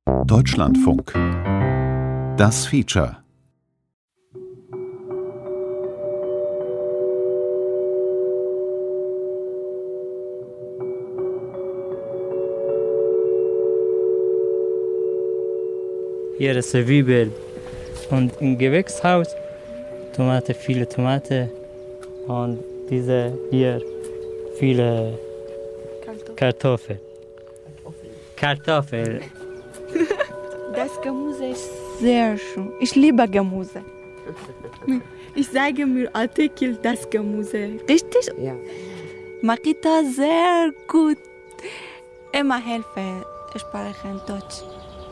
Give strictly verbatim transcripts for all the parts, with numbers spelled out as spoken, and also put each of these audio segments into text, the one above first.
Deutschlandfunk. Das Feature. Hier ist ein Zwiebel und im Gewächshaus Tomate, viele Tomate und diese hier viele Kartoffeln. Kartoffel. Das Gemüse ist sehr schön. Ich liebe Gemüse. Ich sage mir Artikel das Gemüse. Richtig? Ja. Marita sehr gut. Immer helfe sprechen Deutsch.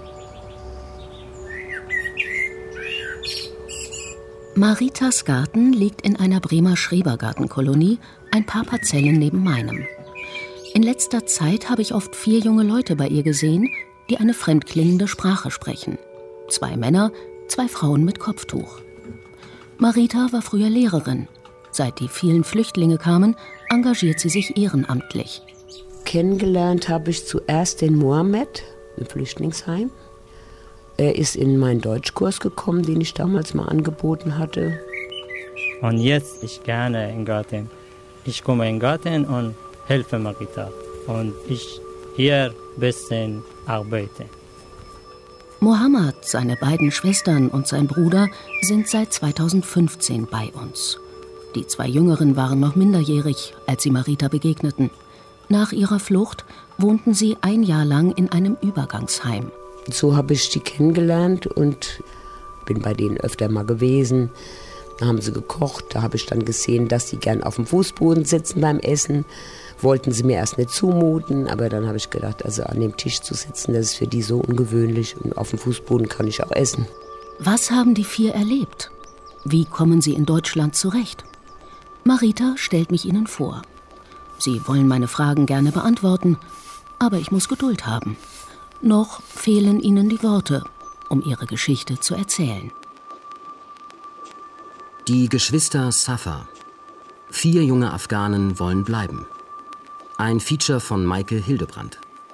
Maritas Garten liegt in einer Bremer Schrebergartenkolonie, ein paar Parzellen neben meinem. In letzter Zeit habe ich oft vier junge Leute bei ihr gesehen, die eine fremdklingende Sprache sprechen. Zwei Männer, zwei Frauen mit Kopftuch. Marita war früher Lehrerin. Seit die vielen Flüchtlinge kamen, engagiert sie sich ehrenamtlich. Kennengelernt habe ich zuerst den Mohammed im Flüchtlingsheim. Er ist in meinen Deutschkurs gekommen, den ich damals mal angeboten hatte. Und jetzt ich gerne in den Garten. Ich komme in den Garten und helfe Marita. Und ich hier ein bisschen arbeite. Mohammed, seine beiden Schwestern und sein Bruder sind seit zweitausendfünfzehn bei uns. Die zwei Jüngeren waren noch minderjährig, als sie Marita begegneten. Nach ihrer Flucht wohnten sie ein Jahr lang in einem Übergangsheim. So habe ich die kennengelernt und bin bei denen öfter mal gewesen. Da haben sie gekocht, da habe ich dann gesehen, dass sie gern auf dem Fußboden sitzen beim Essen. Wollten sie mir erst nicht zumuten, aber dann habe ich gedacht, also an dem Tisch zu sitzen, das ist für die so ungewöhnlich und auf dem Fußboden kann ich auch essen. Was haben die vier erlebt? Wie kommen sie in Deutschland zurecht? Marita stellt mich ihnen vor. Sie wollen meine Fragen gerne beantworten, aber ich muss Geduld haben. Noch fehlen ihnen die Worte, um ihre Geschichte zu erzählen. Die Geschwister Safa. Vier junge Afghanen wollen bleiben. Ein Feature von Maike Hildebrandt.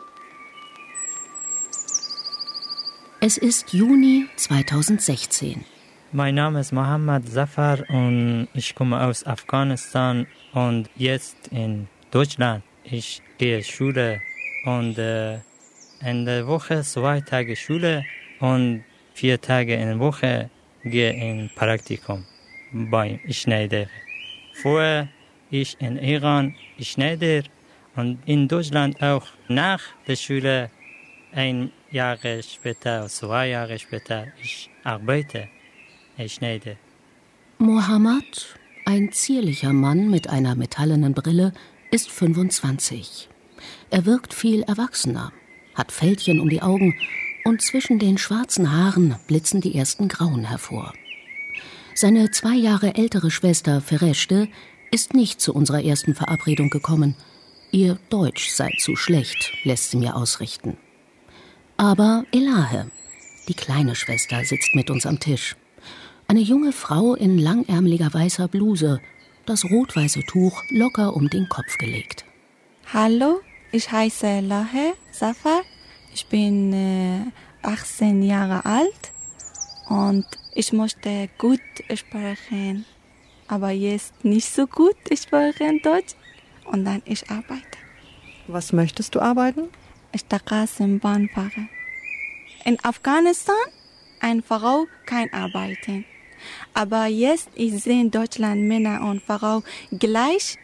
Es ist Juni zweitausendsechzehn. Mein Name ist Mohammed Zafar und ich komme aus Afghanistan und jetzt in Deutschland. Ich gehe Schule und äh, in der Woche zwei Tage Schule und vier Tage in der Woche gehe in Praktikum beim Schneider. Vorher ich in Iran Schneider und in Deutschland auch nach der Schule ein Jahr später, zwei Jahre später, ich arbeite als Schneider. Mohammed, ein zierlicher Mann mit einer metallenen Brille, ist fünfundzwanzig. Er wirkt viel erwachsener, hat Fältchen um die Augen und zwischen den schwarzen Haaren blitzen die ersten Grauen hervor. Seine zwei Jahre ältere Schwester Ferechte ist nicht zu unserer ersten Verabredung gekommen. Ihr Deutsch sei zu schlecht, lässt sie mir ausrichten. Aber Elahe, die kleine Schwester, sitzt mit uns am Tisch. Eine junge Frau in langärmeliger weißer Bluse, das rot-weiße Tuch locker um den Kopf gelegt. Hallo, ich heiße Elahe Zafar. Ich bin äh, achtzehn Jahre alt und ich möchte gut sprechen, aber jetzt nicht so gut sprechen Deutsch. Und dann ich arbeite. Was möchtest du arbeiten? Straßenbahnfahrer. In Afghanistan eine Frau kann arbeiten. Aber jetzt ich sehe in Deutschland Männer und Frauen gleich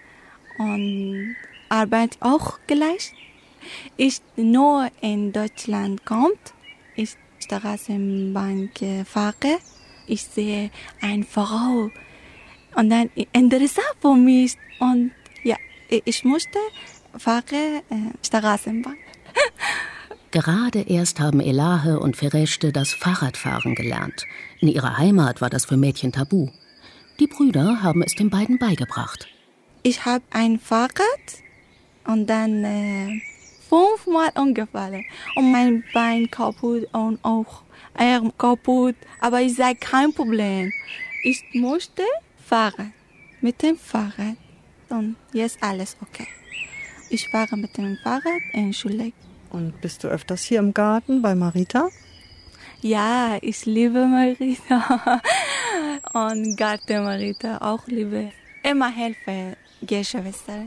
und arbeiten auch gleich. Ich nur in Deutschland kommt, ich Straßenbahnfahrer. Ich sehe eine Frau und dann interessant für mich und ja, ich musste fahren äh, Straßenbahn. Gerade erst haben Elahe und Ferechte das Fahrradfahren gelernt. In ihrer Heimat war das für Mädchen tabu. Die Brüder haben es den beiden beigebracht. Ich habe ein Fahrrad und dann äh, fünfmal umgefallen. Und mein Bein kaputt und auch Arm kaputt. Aber ich sage, kein Problem. Ich musste fahren mit dem Fahrrad. Und jetzt alles okay. Ich fahre mit dem Fahrrad in die Schule. Und bist du öfters hier im Garten bei Marita? Ja, ich liebe Marita und Garten Marita auch liebe. Immer helfe Geschwister.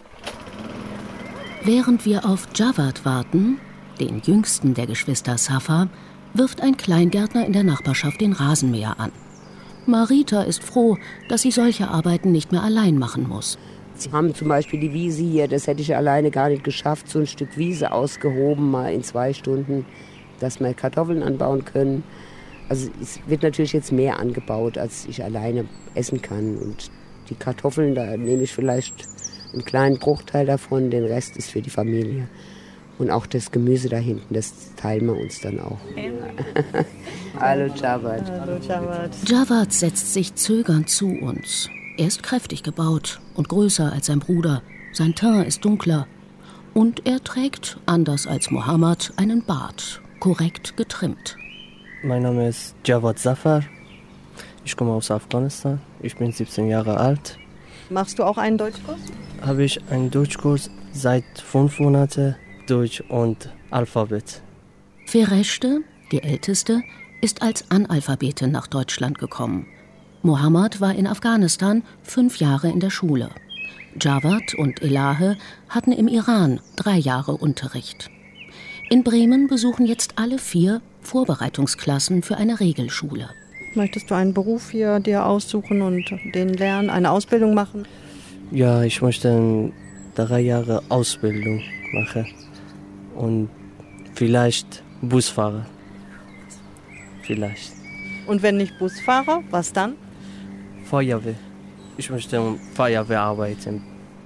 Während wir auf Javad warten, den jüngsten der Geschwister Safa, wirft ein Kleingärtner in der Nachbarschaft den Rasenmäher an. Marita ist froh, dass sie solche Arbeiten nicht mehr allein machen muss. Sie haben zum Beispiel die Wiese hier, das hätte ich alleine gar nicht geschafft, so ein Stück Wiese ausgehoben, mal in zwei Stunden, dass wir Kartoffeln anbauen können. Also es wird natürlich jetzt mehr angebaut, als ich alleine essen kann. Und die Kartoffeln, da nehme ich vielleicht einen kleinen Bruchteil davon, den Rest ist für die Familie. Und auch das Gemüse da hinten, das teilen wir uns dann auch. Hallo Javad. Hallo Javad. Javad setzt sich zögernd zu uns. Er ist kräftig gebaut und größer als sein Bruder. Sein Teint ist dunkler. Und er trägt, anders als Mohammed, einen Bart, korrekt getrimmt. Mein Name ist Javad Zafar. Ich komme aus Afghanistan. Ich bin siebzehn Jahre alt. Machst du auch einen Deutschkurs? Habe ich einen Deutschkurs seit fünf Monaten, Deutsch und Alphabet. Fereshte, die Älteste, ist als Analphabetin nach Deutschland gekommen. Mohammed war in Afghanistan fünf Jahre in der Schule. Javad und Elahe hatten im Iran drei Jahre Unterricht. In Bremen besuchen jetzt alle vier Vorbereitungsklassen für eine Regelschule. Möchtest du einen Beruf hier dir aussuchen und den lernen, eine Ausbildung machen? Ja, ich möchte drei Jahre Ausbildung machen und vielleicht Busfahrer. Vielleicht. Und wenn nicht Busfahrer, was dann? Feuerwehr. Ich möchte in Feuerwehr arbeiten.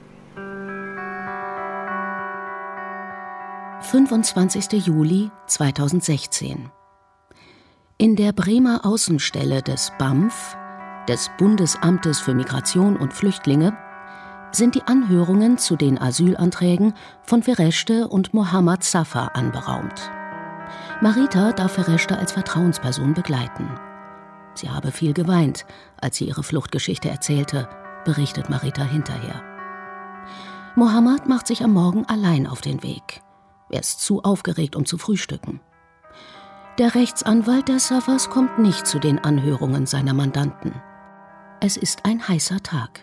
fünfundzwanzigster Juli zweitausendsechzehn. In der Bremer Außenstelle des B A M F, des Bundesamtes für Migration und Flüchtlinge, sind die Anhörungen zu den Asylanträgen von Fereshte und Mohammed Zafar anberaumt. Marita darf Fereshte als Vertrauensperson begleiten. Sie habe viel geweint, als sie ihre Fluchtgeschichte erzählte, berichtet Marita hinterher. Mohammed macht sich am Morgen allein auf den Weg. Er ist zu aufgeregt, um zu frühstücken. Der Rechtsanwalt der Zafars kommt nicht zu den Anhörungen seiner Mandanten. Es ist ein heißer Tag.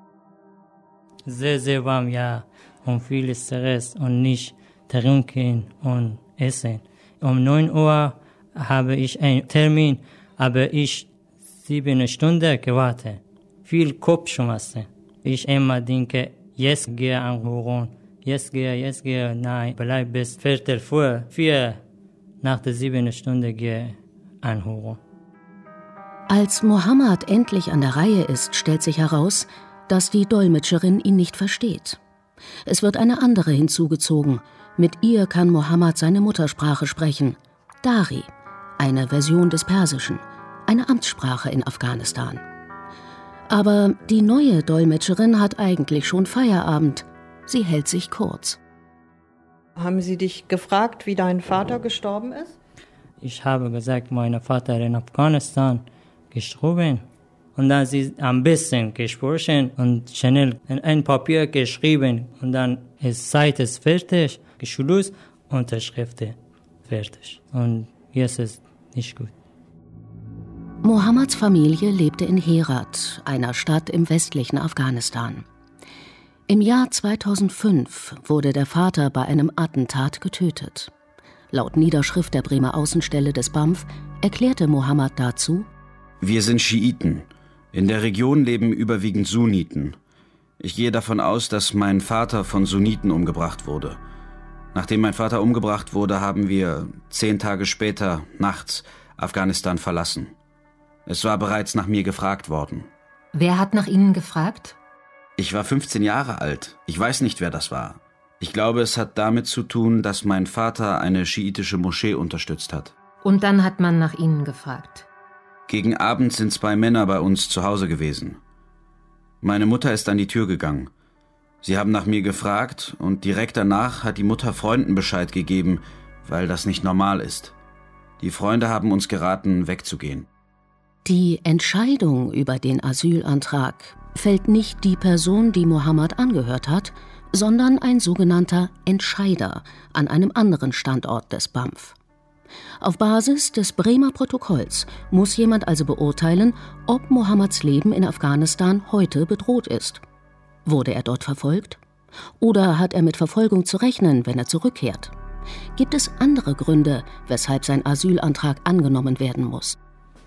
Sehr, sehr warm, ja. Und viel Stress und nicht trinken und essen. Um neun Uhr habe ich einen Termin, aber ich sieben Stunden gewartet. Viel Kopfschmerzen. Ich immer denke, jetzt gehe anhören. Jetzt gehe, jetzt gehe, nein, bleib bis Viertel vor vier. Nach der sieben Stunden gehe anhören. Als Mohammed endlich an der Reihe ist, stellt sich heraus, dass die Dolmetscherin ihn nicht versteht. Es wird eine andere hinzugezogen. Mit ihr kann Mohammed seine Muttersprache sprechen. Dari, eine Version des Persischen, eine Amtssprache in Afghanistan. Aber die neue Dolmetscherin hat eigentlich schon Feierabend. Sie hält sich kurz. Haben sie dich gefragt, wie dein Vater gestorben ist? Ich habe gesagt, mein Vater in Afghanistan gestorben. Und dann sie ein bisschen gesprochen und schnell in ein Papier geschrieben. Und dann ist Seite fertig, Schluss, Unterschrift fertig. Und jetzt ist nicht gut. Mohammeds Familie lebte in Herat, einer Stadt im westlichen Afghanistan. Im Jahr zweitausendfünf wurde der Vater bei einem Attentat getötet. Laut Niederschrift der Bremer Außenstelle des B A M F erklärte Mohammed dazu: Wir sind Schiiten. In der Region leben überwiegend Sunniten. Ich gehe davon aus, dass mein Vater von Sunniten umgebracht wurde. Nachdem mein Vater umgebracht wurde, haben wir zehn Tage später, nachts, Afghanistan verlassen. Es war bereits nach mir gefragt worden. Wer hat nach Ihnen gefragt? Ich war fünfzehn Jahre alt. Ich weiß nicht, wer das war. Ich glaube, es hat damit zu tun, dass mein Vater eine schiitische Moschee unterstützt hat. Und dann hat man nach Ihnen gefragt? Gegen Abend sind zwei Männer bei uns zu Hause gewesen. Meine Mutter ist an die Tür gegangen. Sie haben nach mir gefragt und direkt danach hat die Mutter Freunden Bescheid gegeben, weil das nicht normal ist. Die Freunde haben uns geraten, wegzugehen. Die Entscheidung über den Asylantrag fällt nicht die Person, die Mohammed angehört hat, sondern ein sogenannter Entscheider an einem anderen Standort des B A M F. Auf Basis des Bremer Protokolls muss jemand also beurteilen, ob Mohammads Leben in Afghanistan heute bedroht ist. Wurde er dort verfolgt? Oder hat er mit Verfolgung zu rechnen, wenn er zurückkehrt? Gibt es andere Gründe, weshalb sein Asylantrag angenommen werden muss?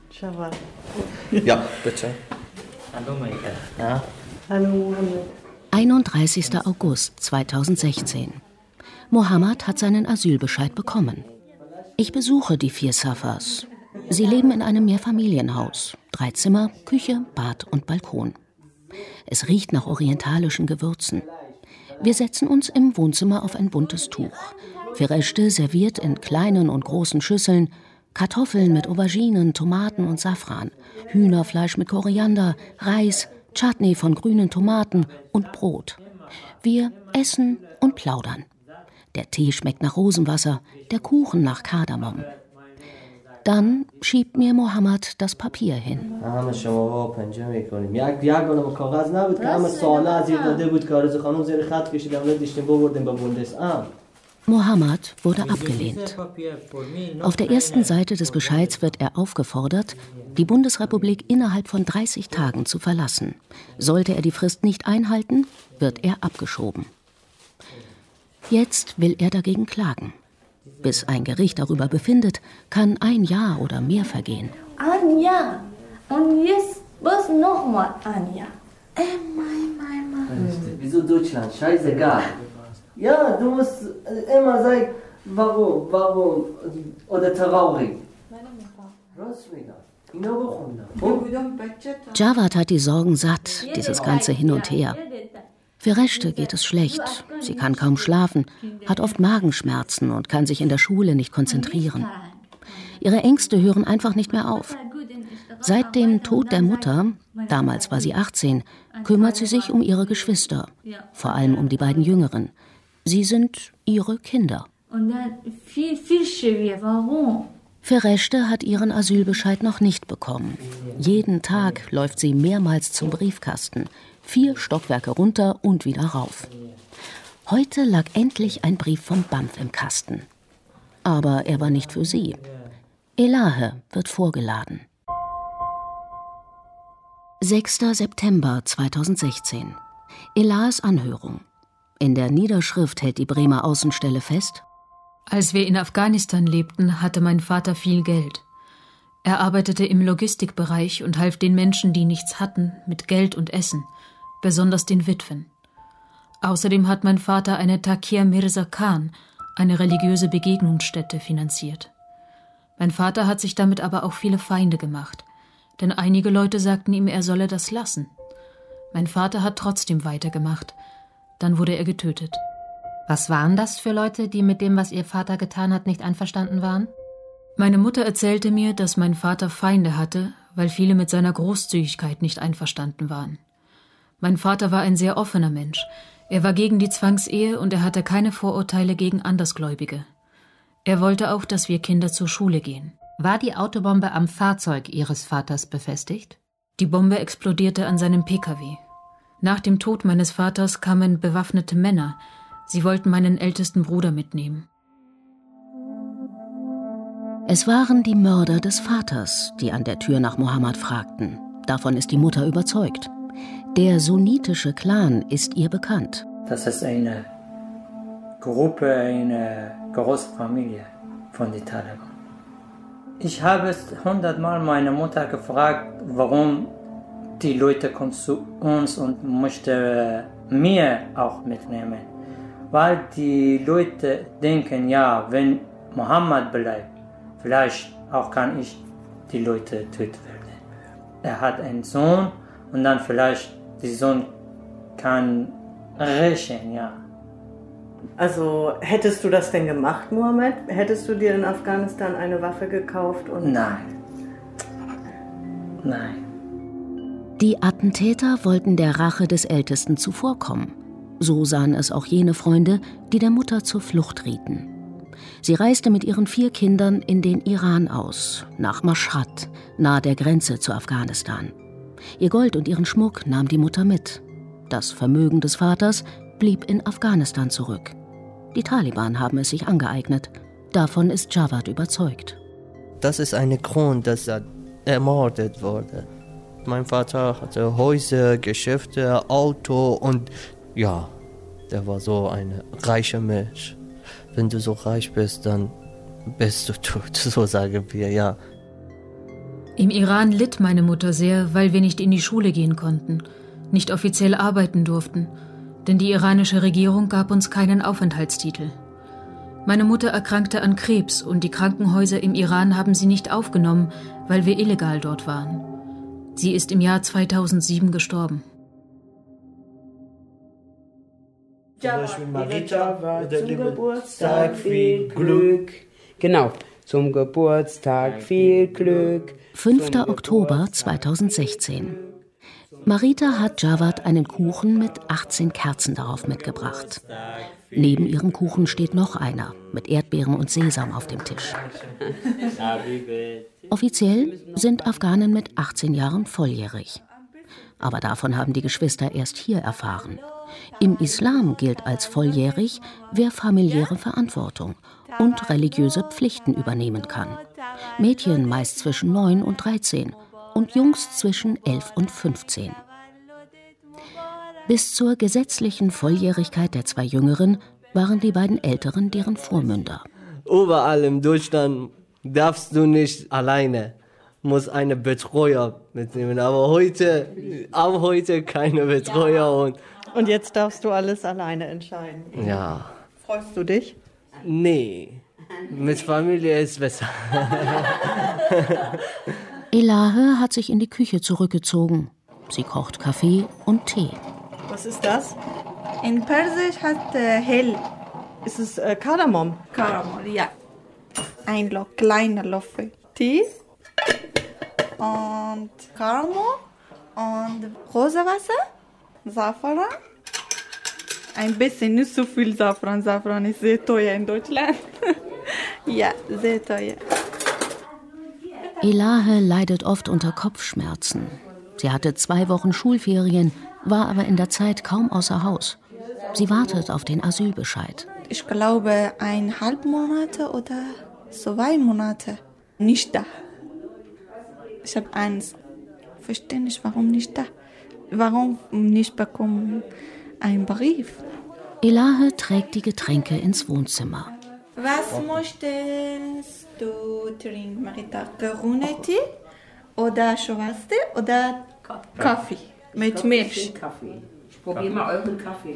Ja, bitte. Hallo, Maike. Ja? Hallo. einunddreißigster August zweitausendsechzehn. Mohammad hat seinen Asylbescheid bekommen. Ich besuche die vier Safars. Sie leben in einem Mehrfamilienhaus. Drei Zimmer, Küche, Bad und Balkon. Es riecht nach orientalischen Gewürzen. Wir setzen uns im Wohnzimmer auf ein buntes Tuch. Firește serviert in kleinen und großen Schüsseln, Kartoffeln mit Auberginen, Tomaten und Safran, Hühnerfleisch mit Koriander, Reis, Chutney von grünen Tomaten und Brot. Wir essen und plaudern. Der Tee schmeckt nach Rosenwasser, der Kuchen nach Kardamom. Dann schiebt mir Mohammad das Papier hin. Mohammad wurde abgelehnt. Auf der ersten Seite des Bescheids wird er aufgefordert, die Bundesrepublik innerhalb von dreißig Tagen zu verlassen. Sollte er die Frist nicht einhalten, wird er abgeschoben. Jetzt will er dagegen klagen. Bis ein Gericht darüber befindet, kann ein Jahr oder mehr vergehen. Ein Jahr. Und jetzt was nochmal ein Jahr. Äh, mein, mein, mein. Wieso Deutschland? Scheißegal. Ja, du musst immer sagen, warum, warum, oder traurig. Javad hat die Sorgen satt, dieses ganze Hin und Her. Firește geht es schlecht. Sie kann kaum schlafen, hat oft Magenschmerzen und kann sich in der Schule nicht konzentrieren. Ihre Ängste hören einfach nicht mehr auf. Seit dem Tod der Mutter, damals war sie achtzehn, kümmert sie sich um ihre Geschwister, vor allem um die beiden Jüngeren. Sie sind ihre Kinder. Und dann viel, viel schwieriger. Warum? Firește hat ihren Asylbescheid noch nicht bekommen. Jeden Tag läuft sie mehrmals zum Briefkasten. Vier Stockwerke runter und wieder rauf. Heute lag endlich ein Brief vom B A M F im Kasten. Aber er war nicht für sie. Elahe wird vorgeladen. sechster September zweitausendsechzehn. Elahes Anhörung. In der Niederschrift hält die Bremer Außenstelle fest: Als wir in Afghanistan lebten, hatte mein Vater viel Geld. Er arbeitete im Logistikbereich und half den Menschen, die nichts hatten, mit Geld und Essen, besonders den Witwen. Außerdem hat mein Vater eine Takir Mirza Khan, eine religiöse Begegnungsstätte, finanziert. Mein Vater hat sich damit aber auch viele Feinde gemacht, denn einige Leute sagten ihm, er solle das lassen. Mein Vater hat trotzdem weitergemacht. Dann wurde er getötet. Was waren das für Leute, die mit dem, was ihr Vater getan hat, nicht einverstanden waren? Meine Mutter erzählte mir, dass mein Vater Feinde hatte, weil viele mit seiner Großzügigkeit nicht einverstanden waren. Mein Vater war ein sehr offener Mensch. Er war gegen die Zwangsehe und er hatte keine Vorurteile gegen Andersgläubige. Er wollte auch, dass wir Kinder zur Schule gehen. War die Autobombe am Fahrzeug Ihres Vaters befestigt? Die Bombe explodierte an seinem P K W. Nach dem Tod meines Vaters kamen bewaffnete Männer. Sie wollten meinen ältesten Bruder mitnehmen. Es waren die Mörder des Vaters, die an der Tür nach Mohammad fragten. Davon ist die Mutter überzeugt. Der sunnitische Clan ist ihr bekannt. Das ist eine Gruppe, eine große Familie von den Taliban. Ich habe hundertmal meine Mutter gefragt, warum die Leute kommen zu uns und möchten mir auch mitnehmen. Weil die Leute denken, ja, wenn Mohammed bleibt, vielleicht auch kann ich die Leute töten werden. Er hat einen Sohn und dann vielleicht der Sohn kann rächen, ja. Also hättest du das denn gemacht, Mohammed? Hättest du dir in Afghanistan eine Waffe gekauft? Und Nein. Nein. Die Attentäter wollten der Rache des Ältesten zuvorkommen. So sahen es auch jene Freunde, die der Mutter zur Flucht rieten. Sie reiste mit ihren vier Kindern in den Iran aus, nach Mashhad, nahe der Grenze zu Afghanistan. Ihr Gold und ihren Schmuck nahm die Mutter mit. Das Vermögen des Vaters blieb in Afghanistan zurück. Die Taliban haben es sich angeeignet. Davon ist Jawad überzeugt. Das ist ein Grund, dass er ermordet wurde. Mein Vater hatte Häuser, Geschäfte, Auto und ja, der war so ein reicher Mensch. Wenn du so reich bist, dann bist du tot, so sagen wir, ja. Im Iran litt meine Mutter sehr, weil wir nicht in die Schule gehen konnten, nicht offiziell arbeiten durften, denn die iranische Regierung gab uns keinen Aufenthaltstitel. Meine Mutter erkrankte an Krebs und die Krankenhäuser im Iran haben sie nicht aufgenommen, weil wir illegal dort waren. Sie ist im Jahr zweitausendsieben gestorben. Zum Beispiel Marita zum Geburtstag viel Glück. Genau, zum Geburtstag viel Glück. fünfter Oktober zweitausendsechzehn. Marita hat Jawad einen Kuchen mit achtzehn Kerzen darauf mitgebracht. Neben ihrem Kuchen steht noch einer, mit Erdbeeren und Sesam auf dem Tisch. Offiziell sind Afghanen mit achtzehn Jahren volljährig. Aber davon haben die Geschwister erst hier erfahren. Im Islam gilt als volljährig, wer familiäre Verantwortung und religiöse Pflichten übernehmen kann. Mädchen meist zwischen neun und dreizehn und Jungs zwischen elf und fünfzehn. Bis zur gesetzlichen Volljährigkeit der zwei Jüngeren waren die beiden Älteren deren Vormünder. Überall in Deutschland darfst du nicht alleine, muss eine Betreuer mitnehmen. Aber heute, ab heute keine Betreuer. Und, und jetzt darfst du alles alleine entscheiden. Ja. Freust du dich? Nee, mit Familie ist besser. Elahe hat sich in die Küche zurückgezogen. Sie kocht Kaffee und Tee. Was ist das? In Persisch heißt äh, hell. Ist es äh, Kardamom? Kardamom, ja. Ein Lo- kleiner Löffel Tee und Kardamom und Rosewasser, Safran. Ein bisschen, nicht so viel Safran. Safran ist sehr teuer in Deutschland. Ja, sehr teuer. Elahe leidet oft unter Kopfschmerzen. Sie hatte zwei Wochen Schulferien, war aber in der Zeit kaum außer Haus. Sie wartet auf den Asylbescheid. Ich glaube, eineinhalb Monate oder zwei Monate nicht da. Ich habe Angst. Verstehe nicht, warum nicht da? Warum nicht bekommen einen Brief? Elahe trägt die Getränke ins Wohnzimmer. Was möchtest du trinken, Marita? Grüne-Tee oder schwarze oder Kaffee mit Milch? Kaffee. Ich probiere mal euren Kaffee.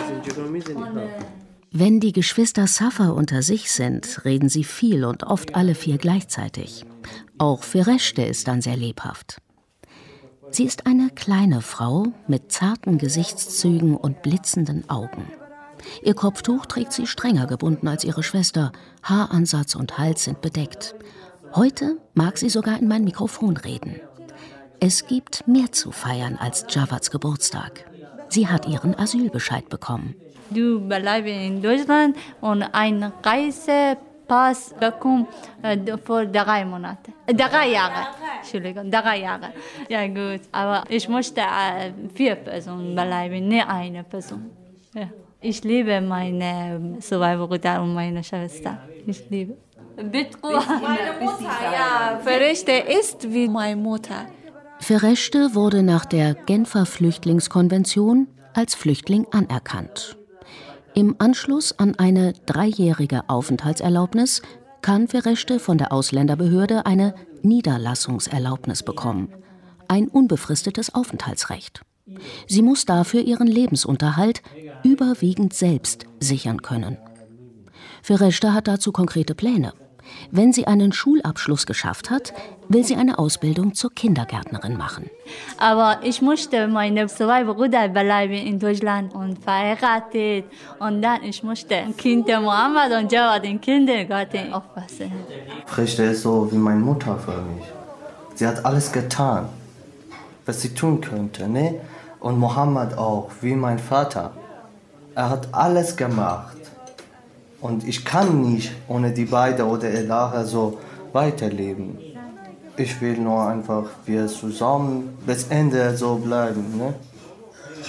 Wenn die Geschwister Safa unter sich sind, reden sie viel und oft alle vier gleichzeitig. Auch Fereshte ist dann sehr lebhaft. Sie ist eine kleine Frau mit zarten Gesichtszügen und blitzenden Augen. Ihr Kopftuch trägt sie strenger gebunden als ihre Schwester. Haaransatz und Hals sind bedeckt. Heute mag sie sogar in mein Mikrofon reden. Es gibt mehr zu feiern als Jawads Geburtstag. Sie hat ihren Asylbescheid bekommen. Du bleibst in Deutschland und einen Reisepass bekommst äh, für drei Monate. Äh, drei Jahre. Entschuldigung, drei Jahre. Ja gut, aber ich möchte äh, vier Personen bleiben, nicht eine Person. Ja. Ich liebe meine zwei Brüder und meine Schwester. Ich liebe. Bitte. Meine Mutter, ja. Fereshte ist wie meine Mutter. Fereshte wurde nach der Genfer Flüchtlingskonvention als Flüchtling anerkannt. Im Anschluss an eine dreijährige Aufenthaltserlaubnis kann Fereshte von der Ausländerbehörde eine Niederlassungserlaubnis bekommen, ein unbefristetes Aufenthaltsrecht. Sie muss dafür ihren Lebensunterhalt überwiegend selbst sichern können. Fereshte hat dazu konkrete Pläne. Wenn sie einen Schulabschluss geschafft hat, will sie eine Ausbildung zur Kindergärtnerin machen. Aber ich möchte meine zwei Brüder bleiben in Deutschland und verheiratet. Und dann ich möchte Kinder Mohammed und Jawad in Kindergarten aufpassen. Fereshte ist so wie meine Mutter für mich. Sie hat alles getan, was sie tun könnte, ne? Und Mohammed auch, wie mein Vater. Er hat alles gemacht. Und ich kann nicht ohne die beiden oder Elahe so weiterleben. Ich will nur einfach, wir zusammen bis Ende so bleiben. Ne?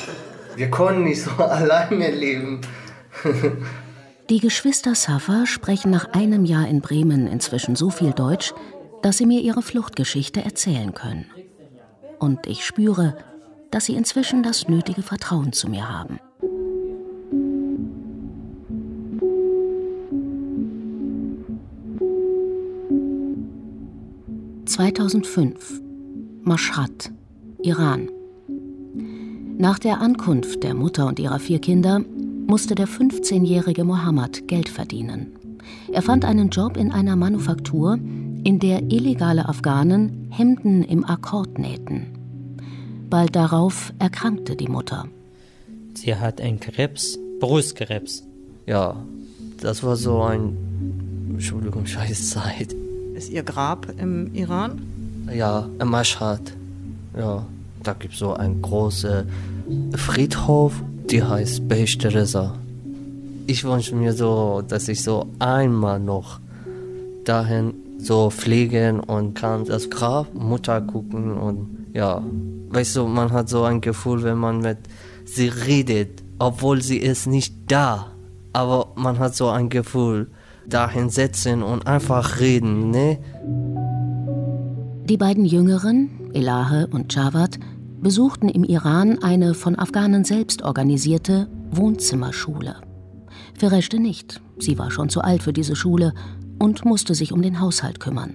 Wir konnten nicht so alleine leben. Die Geschwister Safar sprechen nach einem Jahr in Bremen inzwischen so viel Deutsch, dass sie mir ihre Fluchtgeschichte erzählen können. Und ich spüre, dass sie inzwischen das nötige Vertrauen zu mir haben. zweitausendfünf. Mashhad, Iran. Nach der Ankunft der Mutter und ihrer vier Kinder musste der fünfzehnjährige Mohammad Geld verdienen. Er fand einen Job in einer Manufaktur, in der illegale Afghanen Hemden im Akkord nähten. Bald darauf erkrankte die Mutter. Sie hat einen Krebs, Brustkrebs. Ja, das war so ein, Entschuldigung, scheiß Zeit. Ist Ihr Grab im Iran? Ja, im Mashhad. Ja, da gibt es so einen großen Friedhof, die heißt Behesh Reza. Ich wünsche mir so, dass ich so einmal noch dahin so fliegen und kann das Grab Mutter gucken und ja, weißt du, man hat so ein Gefühl, wenn man mit sie redet, obwohl sie ist nicht da, aber man hat so ein Gefühl, dahin setzen und einfach reden, ne? Die beiden Jüngeren, Elahe und Jawad, besuchten im Iran eine von Afghanen selbst organisierte Wohnzimmerschule. Fereschte nicht, sie war schon zu alt für diese Schule und musste sich um den Haushalt kümmern.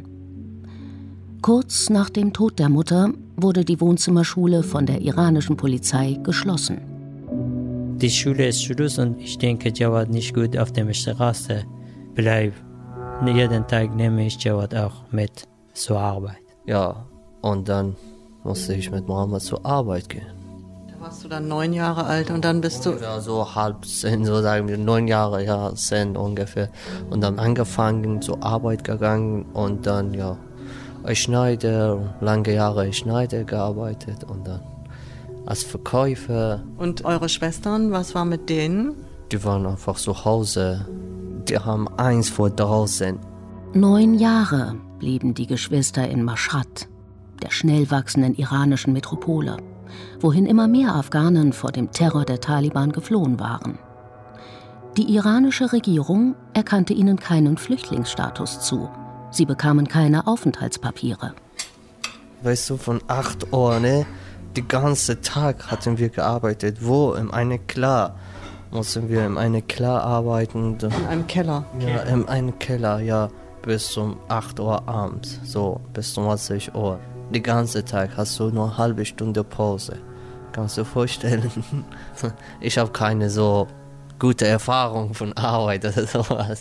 Kurz nach dem Tod der Mutter wurde die Wohnzimmerschule von der iranischen Polizei geschlossen. Die Schule ist Schluss und ich denke, Jawad nicht gut auf der Straße bleibt. Jeden Tag nehme ich Jawad auch mit zur Arbeit. Ja, und dann musste ich mit Mohammed zur Arbeit gehen. Da warst du dann neun Jahre alt und dann bist du... Ja, so halb zehn, so sagen wir, neun Jahre, ja, zehn ungefähr. Und dann angefangen, zur Arbeit gegangen und dann, ja, ich Schneider, lange Jahre ich Schneider gearbeitet und dann als Verkäufer. Und eure Schwestern, was war mit denen? Die waren einfach zu Hause. Die haben Angst vor draußen. Neun Jahre blieben die Geschwister in Mashhad, der schnell wachsenden iranischen Metropole, wohin immer mehr Afghanen vor dem Terror der Taliban geflohen waren. Die iranische Regierung erkannte ihnen keinen Flüchtlingsstatus zu. Sie bekamen keine Aufenthaltspapiere. Weißt du, von acht Uhr, ne? Den ganzen Tag hatten wir gearbeitet. Wo? In einem Keller. Mussten wir in einem Keller arbeiten. In einem Keller? Ja, in einem Keller, ja. Bis um acht Uhr abends. So, bis zwanzig Uhr. Den ganzen Tag hast du nur eine halbe Stunde Pause. Kannst du dir vorstellen? Ich habe keine so gute Erfahrung von Arbeit oder sowas.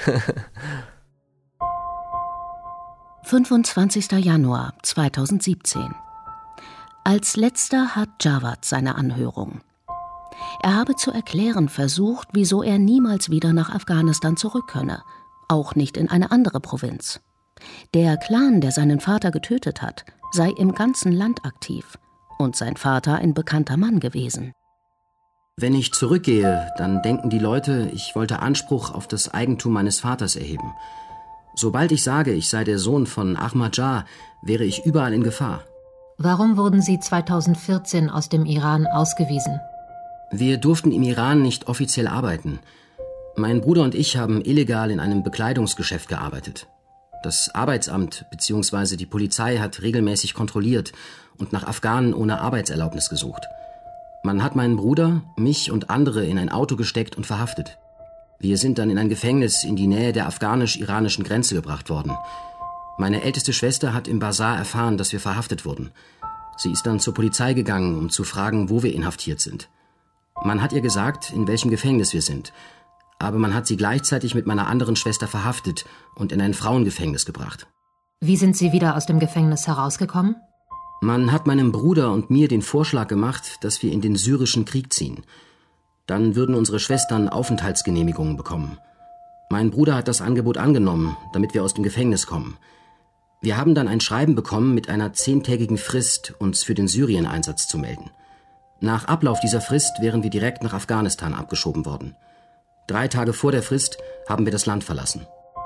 fünfundzwanzigster Januar zweitausendsiebzehn. Als letzter hat Jawad seine Anhörung. Er habe zu erklären versucht, wieso er niemals wieder nach Afghanistan zurück könne, auch nicht in eine andere Provinz. Der Clan, der seinen Vater getötet hat, sei im ganzen Land aktiv und sein Vater ein bekannter Mann gewesen. Wenn ich zurückgehe, dann denken die Leute, ich wollte Anspruch auf das Eigentum meines Vaters erheben. Sobald ich sage, ich sei der Sohn von Ahmadja, wäre ich überall in Gefahr. Warum wurden Sie zweitausendvierzehn aus dem Iran ausgewiesen? Wir durften im Iran nicht offiziell arbeiten. Mein Bruder und ich haben illegal in einem Bekleidungsgeschäft gearbeitet. Das Arbeitsamt bzw. die Polizei hat regelmäßig kontrolliert und nach Afghanen ohne Arbeitserlaubnis gesucht. Man hat meinen Bruder, mich und andere in ein Auto gesteckt und verhaftet. Wir sind dann in ein Gefängnis in die Nähe der afghanisch-iranischen Grenze gebracht worden. Meine älteste Schwester hat im Basar erfahren, dass wir verhaftet wurden. Sie ist dann zur Polizei gegangen, um zu fragen, wo wir inhaftiert sind. Man hat ihr gesagt, in welchem Gefängnis wir sind. Aber man hat sie gleichzeitig mit meiner anderen Schwester verhaftet und in ein Frauengefängnis gebracht. Wie sind Sie wieder aus dem Gefängnis herausgekommen? Man hat meinem Bruder und mir den Vorschlag gemacht, dass wir in den syrischen Krieg ziehen. Dann würden unsere Schwestern Aufenthaltsgenehmigungen bekommen. Mein Bruder hat das Angebot angenommen, damit wir aus dem Gefängnis kommen. Wir haben dann ein Schreiben bekommen mit einer zehntägigen Frist, uns für den Syrien-Einsatz zu melden. Nach Ablauf dieser Frist wären wir direkt nach Afghanistan abgeschoben worden. Drei Tage vor der Frist haben wir das Land verlassen.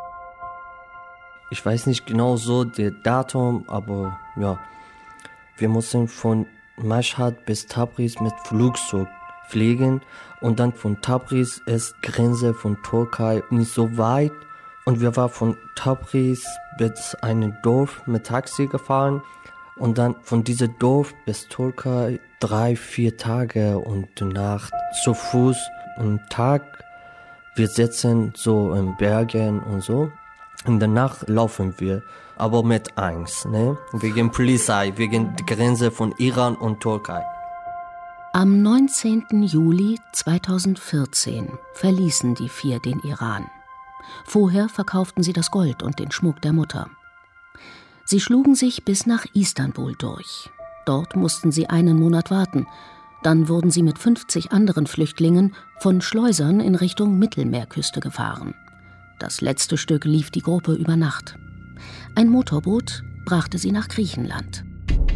Ich weiß nicht genau so das Datum, aber ja, wir mussten von Mashhad bis Tabriz mit Flugzeug fliegen. Und dann von Tabriz ist Grenze von Türkei nicht so weit. Und wir waren von Tabriz bis einem Dorf mit Taxi gefahren. Und dann von diesem Dorf bis Türkei drei, vier Tage und Nacht zu Fuß und Tag. Wir sitzen so in Bergen und so. In der Nacht laufen wir, aber mit Angst, ne? Wegen Polizei, wegen der Grenze von Iran und Türkei. Am neunzehnten Juli zweitausendvierzehn verließen die vier den Iran. Vorher verkauften sie das Gold und den Schmuck der Mutter. Sie schlugen sich bis nach Istanbul durch. Dort mussten sie einen Monat warten. Dann wurden sie mit fünfzig anderen Flüchtlingen von Schleusern in Richtung Mittelmeerküste gefahren. Das letzte Stück lief die Gruppe über Nacht. Ein Motorboot brachte sie nach Griechenland.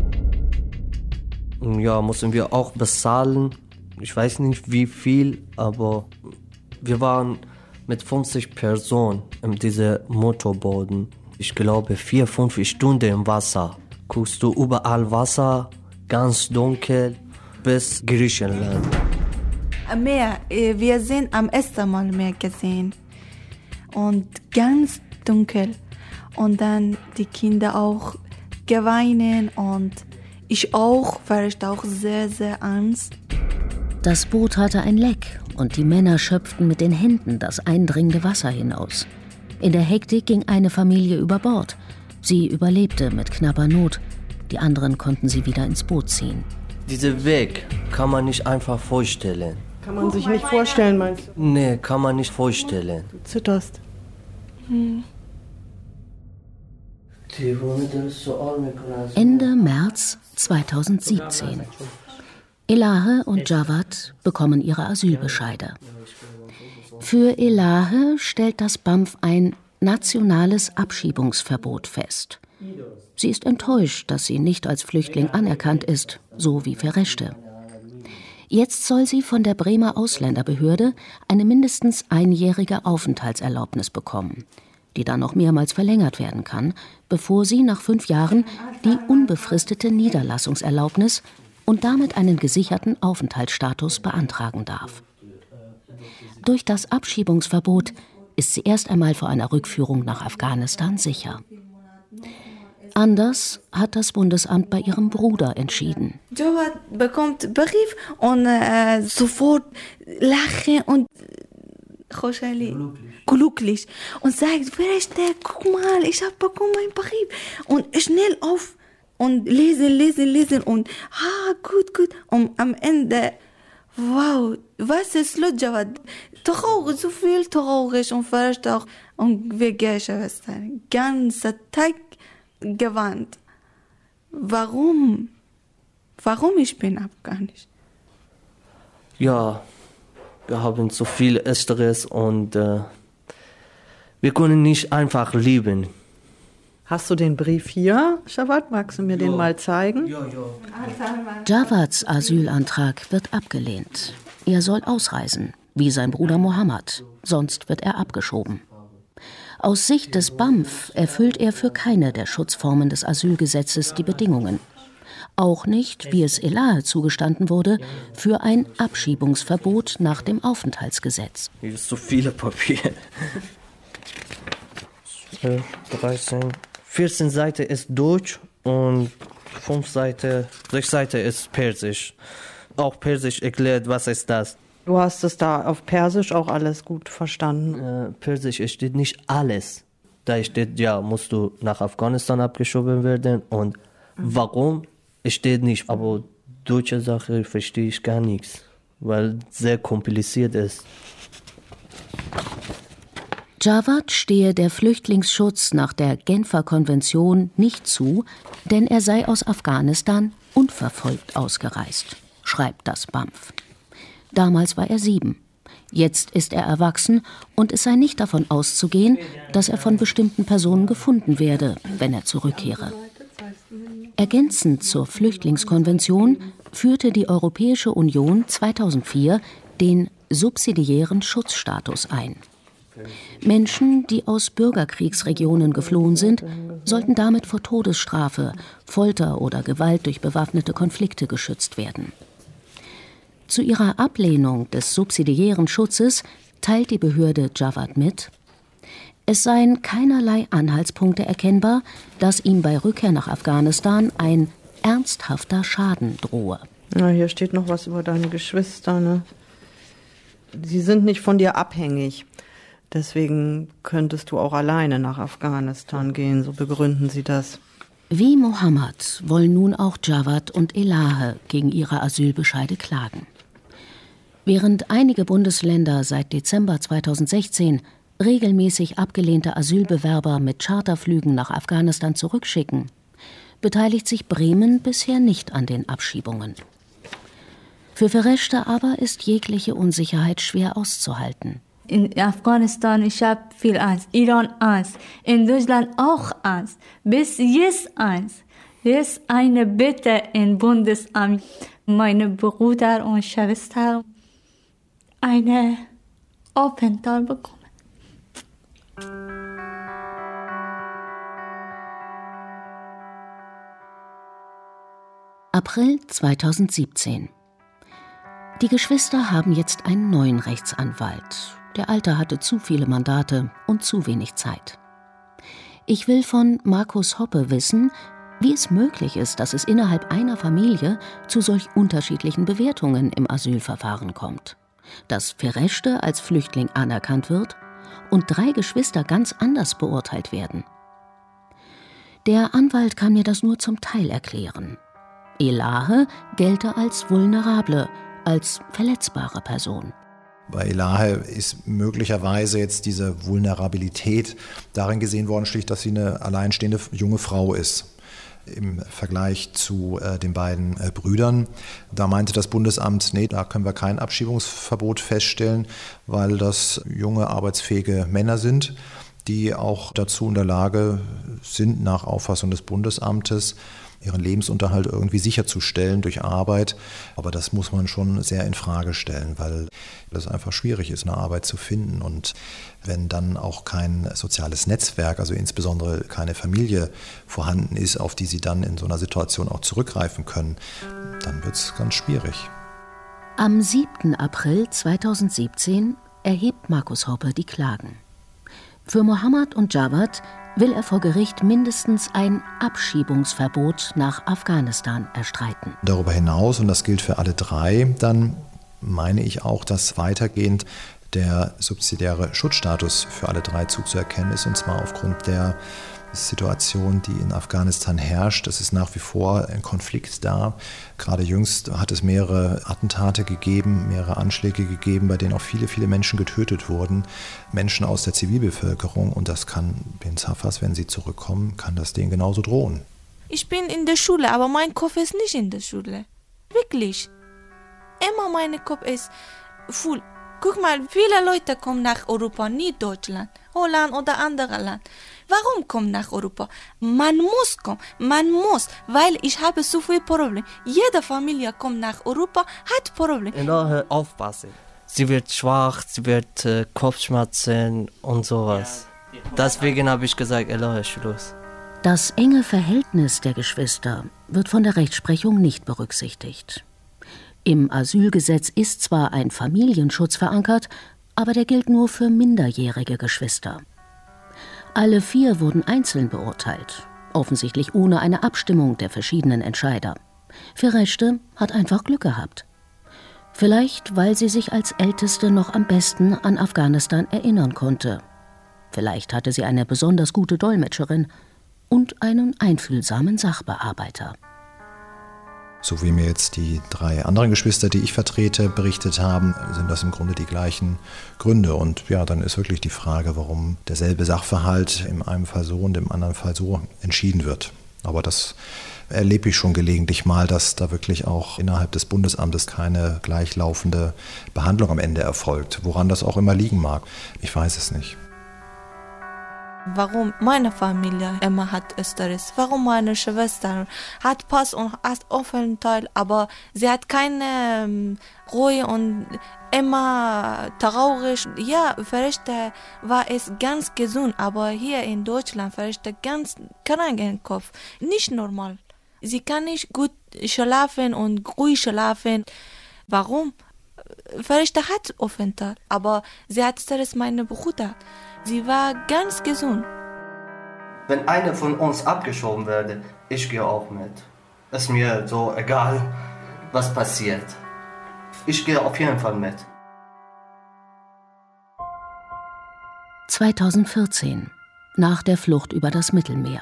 Ja, mussten wir auch bezahlen. Ich weiß nicht wie viel, aber wir waren mit fünfzig Personen in diesem Motorboot. Ich glaube vier, fünf Stunden im Wasser. Guckst du überall Wasser, ganz dunkel, bis Griechenland. Meer, wir sind am ersten Mal Meer gesehen. Und ganz dunkel. Und dann die Kinder auch geweinen und ich auch, weil ich auch sehr, sehr Angst. Das Boot hatte ein Leck und die Männer schöpften mit den Händen das eindringende Wasser hinaus. In der Hektik ging eine Familie über Bord. Sie überlebte mit knapper Not. Die anderen konnten sie wieder ins Boot ziehen. Dieser Weg kann man nicht einfach vorstellen. Kann man sich nicht vorstellen, meinst du? Nee, kann man nicht vorstellen. Du zitterst. Hm. Ende März zweitausendsiebzehn. Elahe und Javad bekommen ihre Asylbescheide. Für Elahe stellt das B A M F ein nationales Abschiebungsverbot fest. Sie ist enttäuscht, dass sie nicht als Flüchtling anerkannt ist, so wie Fereschte. Jetzt soll sie von der Bremer Ausländerbehörde eine mindestens einjährige Aufenthaltserlaubnis bekommen, die dann noch mehrmals verlängert werden kann, bevor sie nach fünf Jahren die unbefristete Niederlassungserlaubnis und damit einen gesicherten Aufenthaltsstatus beantragen darf. Durch das Abschiebungsverbot ist sie erst einmal vor einer Rückführung nach Afghanistan sicher. Anders hat das Bundesamt bei ihrem Bruder entschieden. Javad bekommt Brief und äh, sofort lachen und glücklich. glücklich und sagt, Fereschte, guck mal, ich habe bekommen einen Brief. Und schnell auf und lesen, lesen, lesen und ah, gut, gut. Und am Ende, wow, was ist los, Javad? Traurig, so viel traurig und Fereschte auch. Und wir Geschwister, ganzen Tag gewarnt. Warum? Warum ich bin afghanisch? Ja, wir haben so viel Stress und äh, wir können nicht einfach leben. Hast du den Brief hier, Javad? Magst du mir ja. den mal zeigen? Ja, ja. Javads Asylantrag wird abgelehnt. Er soll ausreisen, wie sein Bruder Mohammed, sonst wird er abgeschoben. Aus Sicht des B A M F erfüllt er für keine der Schutzformen des Asylgesetzes die Bedingungen. Auch nicht, wie es Elahe zugestanden wurde, für ein Abschiebungsverbot nach dem Aufenthaltsgesetz. Hier ist so viele Papier. zwölf, dreizehn, vierzehn Seiten ist Deutsch und fünf Seiten, sechs Seiten ist Persisch. Auch Persisch erklärt, was ist das. Du hast es da auf Persisch auch alles gut verstanden. Äh, Persisch steht nicht alles. Da steht, ja, musst du nach Afghanistan abgeschoben werden und mhm. warum steht nicht. Aber deutsche Sache verstehe ich gar nichts, weil es sehr kompliziert ist. Javad stehe der Flüchtlingsschutz nach der Genfer Konvention nicht zu, denn er sei aus Afghanistan unverfolgt ausgereist, schreibt das B A M F. Damals war er sieben. Jetzt ist er erwachsen und es sei nicht davon auszugehen, dass er von bestimmten Personen gefunden werde, wenn er zurückkehre. Ergänzend zur Flüchtlingskonvention führte die Europäische Union zweitausendvier den subsidiären Schutzstatus ein. Menschen, die aus Bürgerkriegsregionen geflohen sind, sollten damit vor Todesstrafe, Folter oder Gewalt durch bewaffnete Konflikte geschützt werden. Zu ihrer Ablehnung des subsidiären Schutzes teilt die Behörde Javad mit: Es seien keinerlei Anhaltspunkte erkennbar, dass ihm bei Rückkehr nach Afghanistan ein ernsthafter Schaden drohe. Na, hier steht noch was über deine Geschwister, ne? Sie sind nicht von dir abhängig. Deswegen könntest du auch alleine nach Afghanistan gehen, so begründen sie das. Wie Mohammed wollen nun auch Javad und Elahe gegen ihre Asylbescheide klagen. Während einige Bundesländer seit Dezember zweitausendsechzehn regelmäßig abgelehnte Asylbewerber mit Charterflügen nach Afghanistan zurückschicken, beteiligt sich Bremen bisher nicht an den Abschiebungen. Für Fereshteh aber ist jegliche Unsicherheit schwer auszuhalten. In Afghanistan, ich habe viel Angst. Iran Angst. In Deutschland auch Angst. Bis jetzt Angst. Jetzt eine Bitte im Bundesamt. Meine Brüder und Schwester eine Aufenthalt bekommen. April zweitausendsiebzehn. Die Geschwister haben jetzt einen neuen Rechtsanwalt. Der Alte hatte zu viele Mandate und zu wenig Zeit. Ich will von Markus Hoppe wissen, wie es möglich ist, dass es innerhalb einer Familie zu solch unterschiedlichen Bewertungen im Asylverfahren kommt. Dass Fereshteh als Flüchtling anerkannt wird und drei Geschwister ganz anders beurteilt werden. Der Anwalt kann mir das nur zum Teil erklären. Elahe gelte als vulnerable, als verletzbare Person. Bei Elahe ist möglicherweise jetzt diese Vulnerabilität darin gesehen worden, schlicht, dass sie eine alleinstehende junge Frau ist. Im Vergleich zu äh, den beiden äh, Brüdern. Da meinte das Bundesamt, nee, da können wir kein Abschiebungsverbot feststellen, weil das junge, arbeitsfähige Männer sind, die auch dazu in der Lage sind, nach Auffassung des Bundesamtes, ihren Lebensunterhalt irgendwie sicherzustellen durch Arbeit. Aber das muss man schon sehr in Frage stellen, weil es einfach schwierig ist, eine Arbeit zu finden. Und wenn dann auch kein soziales Netzwerk, also insbesondere keine Familie vorhanden ist, auf die sie dann in so einer Situation auch zurückgreifen können, dann wird es ganz schwierig. Am siebten April zweitausendsiebzehn erhebt Markus Hoppe die Klagen. Für Mohammed und Javad will er vor Gericht mindestens ein Abschiebungsverbot nach Afghanistan erstreiten. Darüber hinaus, und das gilt für alle drei, dann meine ich auch, dass weitergehend der subsidiäre Schutzstatus für alle drei zuzuerkennen ist, und zwar aufgrund der Situation, die in Afghanistan herrscht. Es ist nach wie vor ein Konflikt da. Gerade jüngst hat es mehrere Attentate gegeben, mehrere Anschläge gegeben, bei denen auch viele, viele Menschen getötet wurden. Menschen aus der Zivilbevölkerung. Und das kann den Safars, wenn sie zurückkommen, kann das denen genauso drohen. Ich bin in der Schule, aber mein Kopf ist nicht in der Schule. Wirklich. Immer mein Kopf ist voll. Guck mal, viele Leute kommen nach Europa, nicht Deutschland, Holland oder andere Land. Warum kommen nach Europa? Man muss kommen, man muss, weil ich habe so viele Probleme. Jede Familie kommt nach Europa, hat Probleme. Elahe, aufpassen. Sie wird schwach, sie wird äh, Kopfschmerzen und sowas. Deswegen habe ich gesagt, Elahe, Schluss. Das enge Verhältnis der Geschwister wird von der Rechtsprechung nicht berücksichtigt. Im Asylgesetz ist zwar ein Familienschutz verankert, aber der gilt nur für minderjährige Geschwister. Alle vier wurden einzeln beurteilt, offensichtlich ohne eine Abstimmung der verschiedenen Entscheider. Fereshteh hat einfach Glück gehabt. Vielleicht, weil sie sich als Älteste noch am besten an Afghanistan erinnern konnte. Vielleicht hatte sie eine besonders gute Dolmetscherin und einen einfühlsamen Sachbearbeiter. So wie mir jetzt die drei anderen Geschwister, die ich vertrete, berichtet haben, sind das im Grunde die gleichen Gründe. Und ja, dann ist wirklich die Frage, warum derselbe Sachverhalt in einem Fall so und im anderen Fall so entschieden wird. Aber das erlebe ich schon gelegentlich mal, dass da wirklich auch innerhalb des Bundesamtes keine gleichlaufende Behandlung am Ende erfolgt. Woran das auch immer liegen mag, ich weiß es nicht. Warum meine Familie immer hat Österreich? Warum meine Schwester hat Pass und hat Aufenthalt, aber sie hat keine ähm, Ruhe und immer traurig. Ja, Fereshteh war es ganz gesund, aber hier in Deutschland Fereshteh ganz krank im Kopf, nicht normal. Sie kann nicht gut schlafen und ruhig schlafen. Warum? Farishta hat Aufenthalt, aber sie hat zuerst meinen Bruder. Sie war ganz gesund. Wenn einer von uns abgeschoben werde, ich gehe auch mit. Ist mir so egal, was passiert. Ich gehe auf jeden Fall mit. zweitausendvierzehn, nach der Flucht über das Mittelmeer.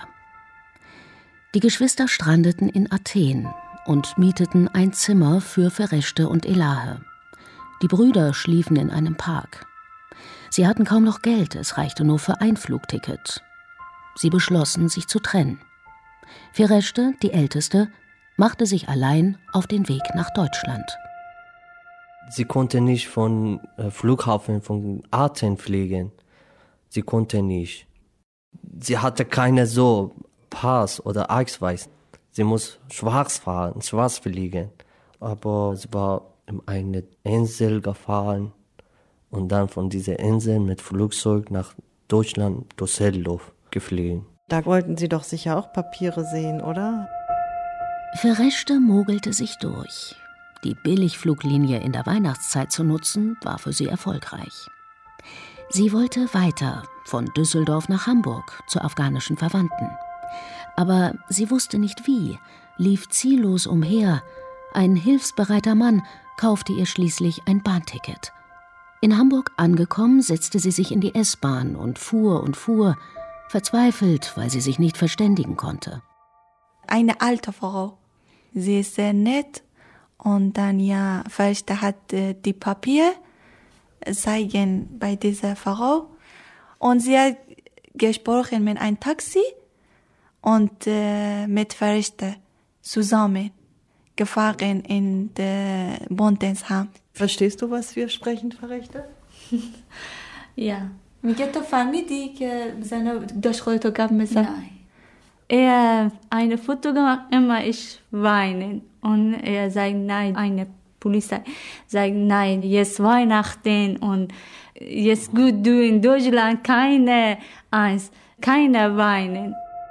Die Geschwister strandeten in Athen und mieteten ein Zimmer für Fereşte und Elahe. Die Brüder schliefen in einem Park. Sie hatten kaum noch Geld, es reichte nur für ein Flugticket. Sie beschlossen, sich zu trennen. Fereşte, die Älteste, machte sich allein auf den Weg nach Deutschland. Sie konnte nicht von äh, Flughafen von Athen fliegen. Sie konnte nicht. Sie hatte keine so Pass oder Ausweis. Sie muss schwarz fahren, schwarz fliegen. Aber sie war in eine Insel gefahren und dann von dieser Insel mit Flugzeug nach Deutschland, Düsseldorf geflogen. Da wollten Sie doch sicher auch Papiere sehen, oder? Fereşte mogelte sich durch. Die Billigfluglinie in der Weihnachtszeit zu nutzen, war für sie erfolgreich. Sie wollte weiter, von Düsseldorf nach Hamburg, zu afghanischen Verwandten. Aber sie wusste nicht wie, lief ziellos umher. Ein hilfsbereiter Mann kaufte ihr schließlich ein Bahnticket. In Hamburg angekommen, setzte sie sich in die S-Bahn und fuhr und fuhr, verzweifelt, weil sie sich nicht verständigen konnte. Eine alte Frau. Sie ist sehr nett. Und dann, ja, Fereşte hat äh, die Papiere zeigen bei dieser Frau. Und sie hat gesprochen mit einem Taxi und äh, mit Fereşte zusammen gefahren in der Bondensheim. Verstehst du, was wir sprechen, Fereşte? Ja. میگه تو فهمیدی که زنه داشت خودتو گپ میزد؟ Nein. Er eine Foto gemacht, immer ich weinen. Und er sagt, nein, eine Polizei sagt, nein, jetzt Weihnachten und jetzt gut, du in Deutschland, keine Angst, keine weinen.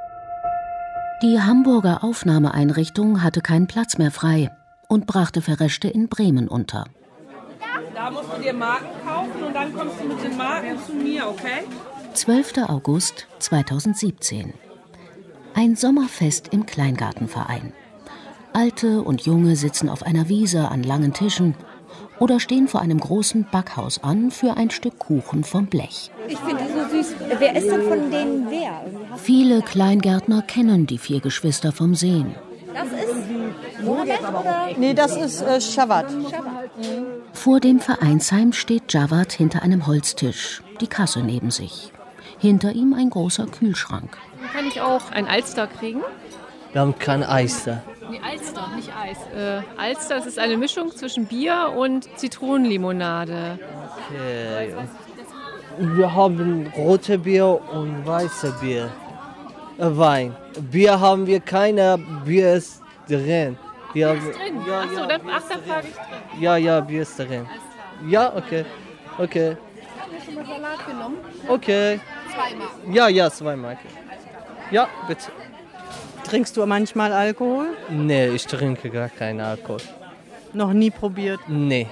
Die Hamburger Aufnahmeeinrichtung hatte keinen Platz mehr frei und brachte Fereşte in Bremen unter. Da musst du dir Marken kaufen und dann kommst du mit den Marken zu mir, okay? zwölfter August zweitausendsiebzehn. Ein Sommerfest im Kleingartenverein. Alte und Junge sitzen auf einer Wiese an langen Tischen oder stehen vor einem großen Backhaus an für ein Stück Kuchen vom Blech. Ich finde das so süß. Wer ist denn von denen wer? Viele Kleingärtner kennen die vier Geschwister vom Sehen. Das ist Mohammed oder? Nee, das ist äh, Javad. Vor dem Vereinsheim steht Javad hinter einem Holztisch, die Kasse neben sich. Hinter ihm ein großer Kühlschrank. Kann ich auch ein Alster kriegen? Wir haben kein Alster. Nee, Alster, nicht Eis. Äh, Alster, das ist eine Mischung zwischen Bier und Zitronenlimonade. Okay. Wir haben rote Bier und weiße Bier. Äh, Wein. Bier haben wir keine, Bier ist drin. Wir haben, ist drin? Ja, Achso, ja, dann, Bier ach, ist dann drin. frage ich drin. Ja, ja, Bier ist drin. Ja, okay. Okay. Haben wir schon mal Salat genommen? Okay. Zweimal. Ja, ja, zweimal. Ja, bitte. Trinkst du manchmal Alkohol? Nee, ich trinke gar keinen Alkohol. Noch nie probiert? Nee.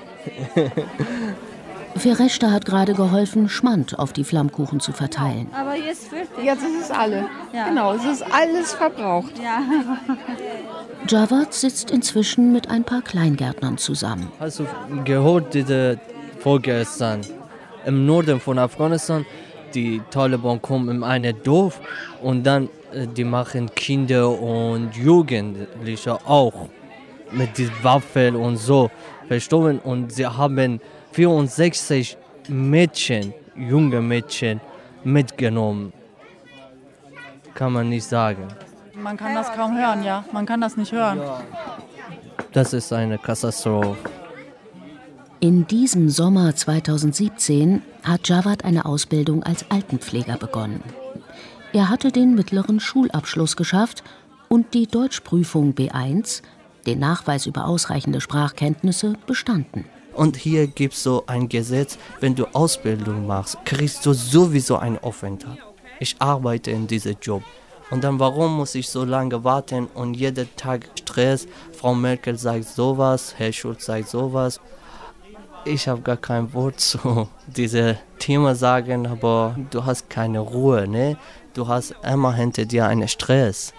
Fereşte hat gerade geholfen, Schmand auf die Flammkuchen zu verteilen. Aber jetzt fertig. Jetzt ist es alle. Ja. Genau, es ist alles verbraucht. Ja. Javad sitzt inzwischen mit ein paar Kleingärtnern zusammen. Hast du gehört, diese vorgestern im Norden von Afghanistan, die Taliban kommen in ein Dorf und dann äh, die machen Kinder und Jugendliche auch mit den Waffen und so verstorben und sie haben vierundsechzig Mädchen, junge Mädchen mitgenommen. Kann man nicht sagen. Man kann das kaum hören, ja. Man kann das nicht hören. Das ist eine Katastrophe. In diesem Sommer zweitausendsiebzehn hat Javad eine Ausbildung als Altenpfleger begonnen. Er hatte den mittleren Schulabschluss geschafft und die Deutschprüfung B eins, den Nachweis über ausreichende Sprachkenntnisse, bestanden. Und hier gibt es so ein Gesetz, wenn du Ausbildung machst, kriegst du sowieso einen Aufenthalt. Ich arbeite in diesem Job. Und dann, warum muss ich so lange warten und jeden Tag Stress? Frau Merkel sagt sowas, Herr Schulz sagt sowas. Ich habe gar kein Wort zu diesem Thema sagen, aber du hast keine Ruhe, ne? Du hast immer hinter dir einen Stress.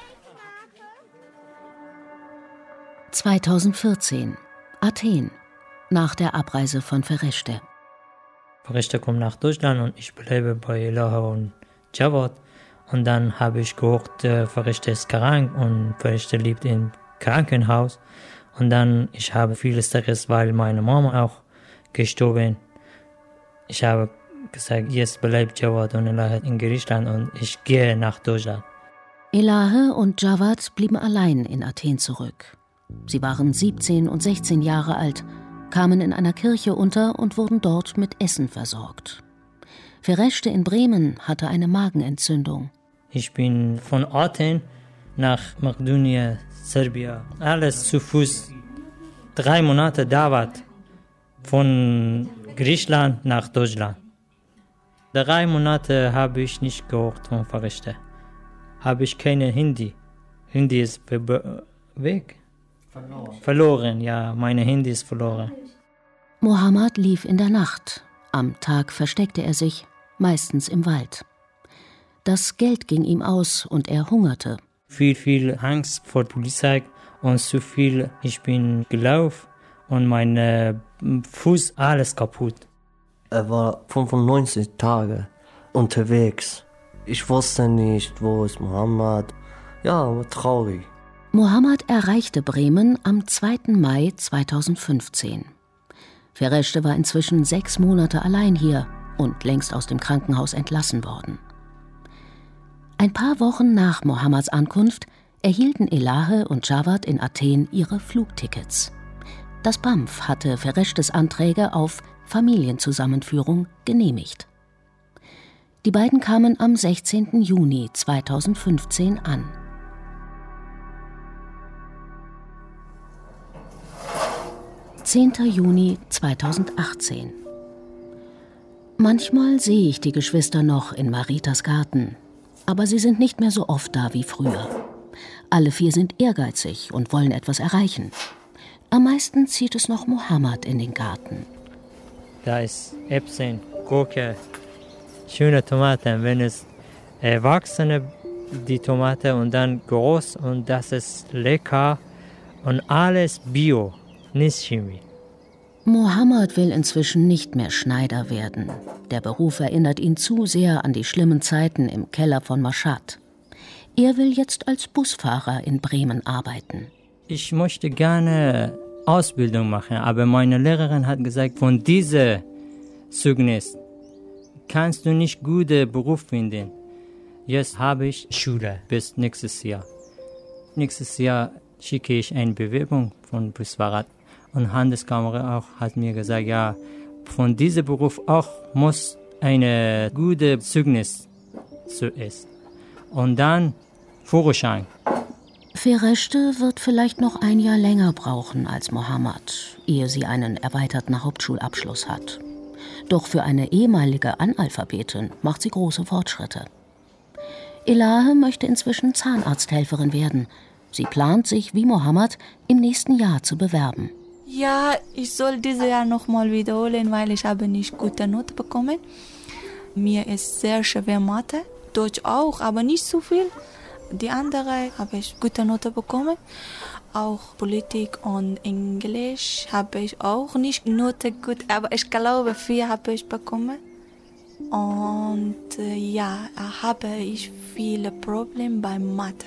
zweitausendvierzehn, Athen, nach der Abreise von Fereşte. Fereşte kommt nach Deutschland und ich bleibe bei Elahe und Jawad. Und dann habe ich gehört, Fereşte ist krank und Fereşte liegt im Krankenhaus. Und dann, ich habe viel Stress, weil meine Mama auch gestorben. Ich habe gesagt, jetzt bleibt Jawad und Elahe in Griechenland und ich gehe nach Deutschland. Elahe und Jawad blieben allein in Athen zurück. Sie waren siebzehn und sechzehn Jahre alt, kamen in einer Kirche unter und wurden dort mit Essen versorgt. Fereşte in Bremen hatte eine Magenentzündung. Ich bin von Athen nach Makedonien, Serbien, alles zu Fuß. Drei Monate dauert, von Griechenland nach Deutschland. Drei Monate habe ich nicht gehört von Fereşte. Habe ich keine Hindi. Hindi ist weg. Verloren. Verloren, ja, meine Hindi ist verloren. Mohammed lief in der Nacht. Am Tag versteckte er sich, meistens im Wald. Das Geld ging ihm aus und er hungerte. Viel, viel Angst vor der Polizei und zu viel, ich bin gelaufen und mein Fuß alles kaputt. Er war fünfundneunzig Tage unterwegs. Ich wusste nicht, wo ist Mohammed. Ja, war traurig. Mohammed erreichte Bremen am zweiten Mai zweitausendfünfzehn. Fereşte war inzwischen sechs Monate allein hier und längst aus dem Krankenhaus entlassen worden. Ein paar Wochen nach Mohammeds Ankunft erhielten Elahe und Jawad in Athen ihre Flugtickets. Das B A M F hatte Fereştes Anträge auf Familienzusammenführung genehmigt. Die beiden kamen am sechzehnten Juni zweitausendfünfzehn an. zehnten Juni zweitausendachtzehn. Manchmal sehe ich die Geschwister noch in Maritas Garten, aber sie sind nicht mehr so oft da wie früher. Alle vier sind ehrgeizig und wollen etwas erreichen. Am meisten zieht es noch Mohammed in den Garten. Da ist Erbsen, Gurke, schöne Tomaten. Wenn es erwachsene die Tomate und dann groß und das ist lecker und alles Bio, nicht Chemie. Mohammed will inzwischen nicht mehr Schneider werden. Der Beruf erinnert ihn zu sehr an die schlimmen Zeiten im Keller von Mashhad. Er will jetzt als Busfahrer in Bremen arbeiten. Ich möchte gerne Ausbildung machen, aber meine Lehrerin hat gesagt, von diesem Zeugnis kannst du nicht guten Beruf finden. Jetzt habe ich Schule bis nächstes Jahr. Nächstes Jahr schicke ich eine Bewerbung von Busfahrer. Und Handelskammer auch hat mir gesagt, ja, von diesem Beruf auch muss eine gute Zeugnis zuerst. Und dann Führerschein. Fereşte wird vielleicht noch ein Jahr länger brauchen als Mohammed, ehe sie einen erweiterten Hauptschulabschluss hat. Doch für eine ehemalige Analphabetin macht sie große Fortschritte. Elahe möchte inzwischen Zahnarzthelferin werden. Sie plant, sich wie Mohammed im nächsten Jahr zu bewerben. Ja, ich soll dieses Jahr nochmal wiederholen, weil ich habe nicht gute Noten bekommen. Mir ist sehr schwer Mathe, Deutsch auch, aber nicht so viel. Die andere habe ich gute Noten bekommen. Auch Politik und Englisch habe ich auch nicht Noten gut, aber ich glaube vier habe ich bekommen. Und äh, ja, habe ich viele Probleme beim Mathe.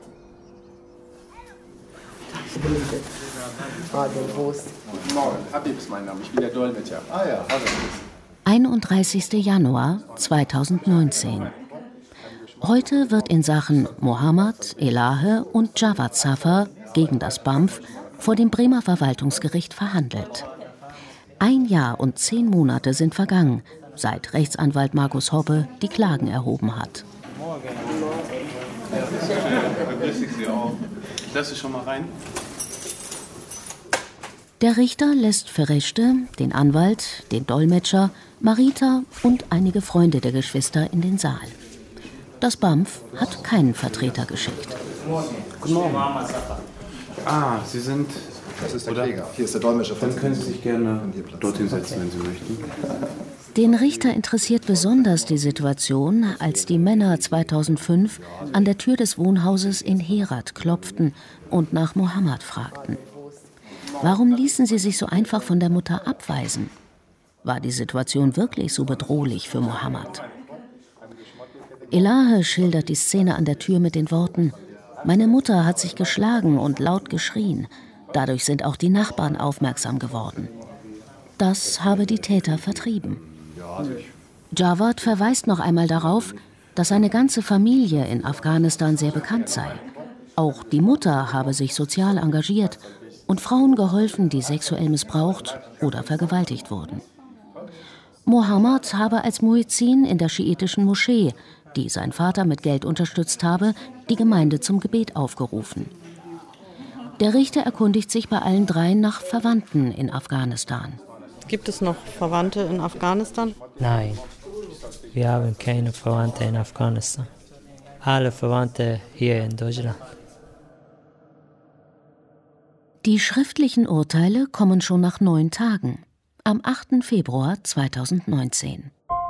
Guten Morgen, Habib ist mein Name, ich bin der Dolmetscher. Ah ja, hallo. einunddreißigsten Januar zweitausendneunzehn. Heute wird in Sachen Mohammed, Elahe und Jawad Safar gegen das B A M F vor dem Bremer Verwaltungsgericht verhandelt. Ein Jahr und zehn Monate sind vergangen, seit Rechtsanwalt Markus Hoppe die Klagen erhoben hat. Morgen. Ja, grüße Sie auch. Ich lasse schon mal rein. Der Richter lässt Fereşte, den Anwalt, den Dolmetscher, Marita und einige Freunde der Geschwister in den Saal. Das B A M F hat keinen Vertreter geschickt. Guten Morgen. Ah, Sie sind Das ist der Kläger. Hier ist der Dolmetscher. Dann können Sie sich gerne dorthin setzen, wenn Sie möchten. Den Richter interessiert besonders die Situation, als die Männer zweitausendfünf an der Tür des Wohnhauses in Herat klopften und nach Mohammed fragten. Warum ließen sie sich so einfach von der Mutter abweisen? War die Situation wirklich so bedrohlich für Mohammed? Elahe schildert die Szene an der Tür mit den Worten: Meine Mutter hat sich geschlagen und laut geschrien. Dadurch sind auch die Nachbarn aufmerksam geworden. Das habe die Täter vertrieben. Jawad verweist noch einmal darauf, dass seine ganze Familie in Afghanistan sehr bekannt sei. Auch die Mutter habe sich sozial engagiert und Frauen geholfen, die sexuell missbraucht oder vergewaltigt wurden. Mohammed habe als Muezzin in der schiitischen Moschee, die sein Vater mit Geld unterstützt habe, die Gemeinde zum Gebet aufgerufen. Der Richter erkundigt sich bei allen dreien nach Verwandten in Afghanistan. Gibt es noch Verwandte in Afghanistan? Nein, wir haben keine Verwandte in Afghanistan. Alle Verwandte hier in Deutschland. Die schriftlichen Urteile kommen schon nach neun Tagen, am achten Februar zweitausendneunzehn.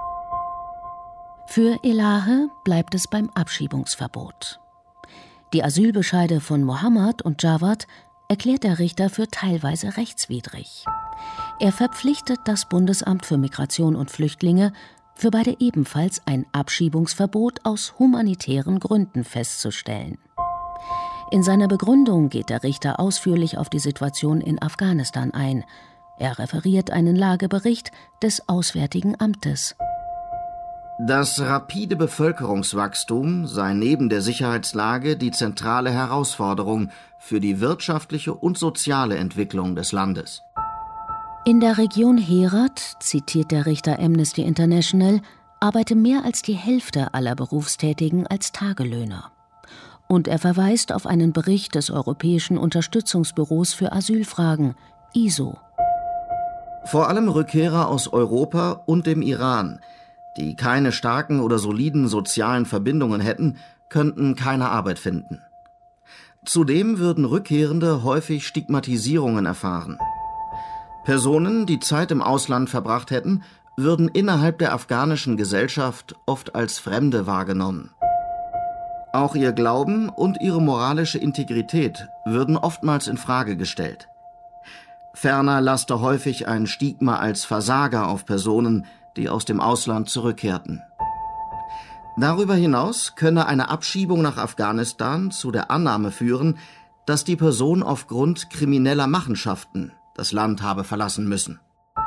Für Elahe bleibt es beim Abschiebungsverbot. Die Asylbescheide von Mohammed und Jawad erklärt der Richter für teilweise rechtswidrig. Er verpflichtet das Bundesamt für Migration und Flüchtlinge, für beide ebenfalls ein Abschiebungsverbot aus humanitären Gründen festzustellen. In seiner Begründung geht der Richter ausführlich auf die Situation in Afghanistan ein. Er referiert einen Lagebericht des Auswärtigen Amtes. Das rapide Bevölkerungswachstum sei neben der Sicherheitslage die zentrale Herausforderung für die wirtschaftliche und soziale Entwicklung des Landes. In der Region Herat, zitiert der Richter Amnesty International, arbeite mehr als die Hälfte aller Berufstätigen als Tagelöhner. Und er verweist auf einen Bericht des Europäischen Unterstützungsbüros für Asylfragen, I S O. Vor allem Rückkehrer aus Europa und dem Iran, die keine starken oder soliden sozialen Verbindungen hätten, könnten keine Arbeit finden. Zudem würden Rückkehrende häufig Stigmatisierungen erfahren. Personen, die Zeit im Ausland verbracht hätten, würden innerhalb der afghanischen Gesellschaft oft als Fremde wahrgenommen. Auch ihr Glauben und ihre moralische Integrität würden oftmals in Frage gestellt. Ferner laste häufig ein Stigma als Versager auf Personen, die aus dem Ausland zurückkehrten. Darüber hinaus könne eine Abschiebung nach Afghanistan zu der Annahme führen, dass die Person aufgrund krimineller Machenschaften das Land habe verlassen müssen.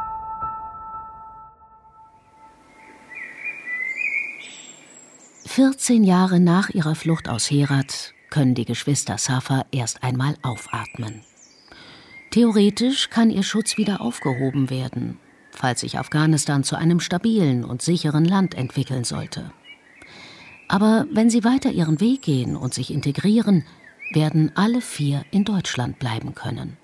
vierzehn Jahre nach ihrer Flucht aus Herat können die Geschwister Safa erst einmal aufatmen. Theoretisch kann ihr Schutz wieder aufgehoben werden, falls sich Afghanistan zu einem stabilen und sicheren Land entwickeln sollte. Aber wenn sie weiter ihren Weg gehen und sich integrieren, werden alle vier in Deutschland bleiben können.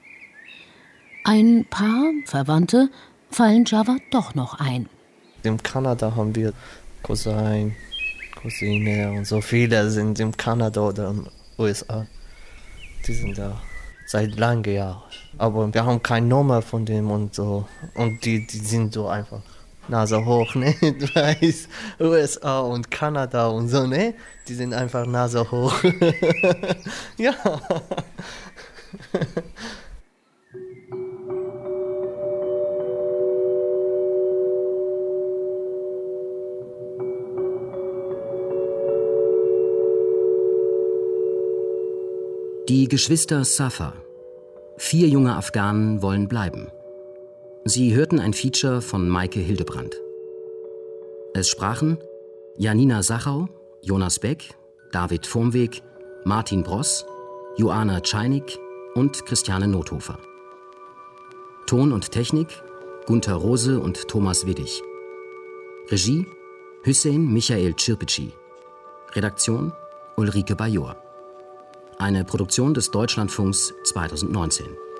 Ein paar Verwandte fallen Jawad doch noch ein. In Kanada haben wir Cousin, Cousine und so viele sind in Kanada oder in den U S A. Die sind da seit langen Jahren. Aber wir haben keine Nummer von dem und so. Und die, die sind so einfach Nase hoch, ne? Du weißt, U S A und Kanada und so, ne? Die sind einfach Nase hoch. Ja. Die Geschwister Safa. Vier junge Afghanen wollen bleiben. Sie hörten ein Feature von Maike Hildebrand. Es sprachen Janina Sachau, Jonas Beck, David Vormweg, Martin Bross, Joanna Czajnik und Christiane Nothofer. Ton und Technik Gunther Rose und Thomas Widdig. Regie Hüseyin Michael Çirpici. Redaktion Ulrike Bajor. Eine Produktion des Deutschlandfunks zweitausendneunzehn.